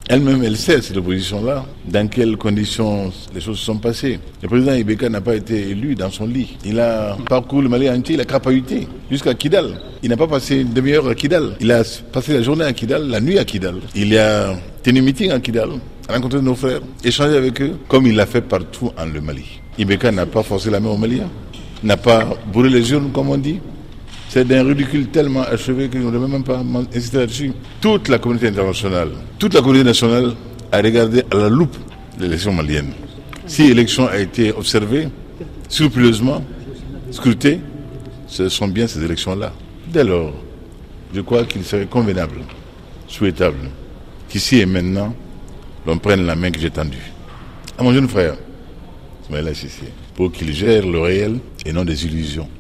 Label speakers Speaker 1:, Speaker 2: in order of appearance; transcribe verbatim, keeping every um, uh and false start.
Speaker 1: Elle-même, elle sait, cette opposition-là, dans quelles conditions les choses se sont passées. Le président Ibeka n'a pas été élu dans son lit. Il a parcouru le Mali entier, il a crapahuté jusqu'à Kidal. Il n'a pas passé une demi-heure à Kidal. Il a passé la journée à Kidal, la nuit à Kidal. Il a tenu meeting à Kidal, a rencontré nos frères, échangé avec eux, comme il l'a fait partout en le Mali. Ibeka n'a pas forcé la main aux Maliens, n'a pas brûlé les urnes, comme on dit. C'est d'un ridicule tellement achevé que nous ne devons même pas insister là-dessus. Toute la communauté internationale, toute la communauté nationale a regardé à la loupe l'élection malienne. Si l'élection a été observée, scrupuleusement, scrutée, ce sont bien ces élections-là. Dès lors, je crois qu'il serait convenable, souhaitable, qu'ici et maintenant, l'on prenne la main que j'ai tendue à mon jeune frère, Ismaïla Cissé, pour qu'il gère le réel et non des illusions.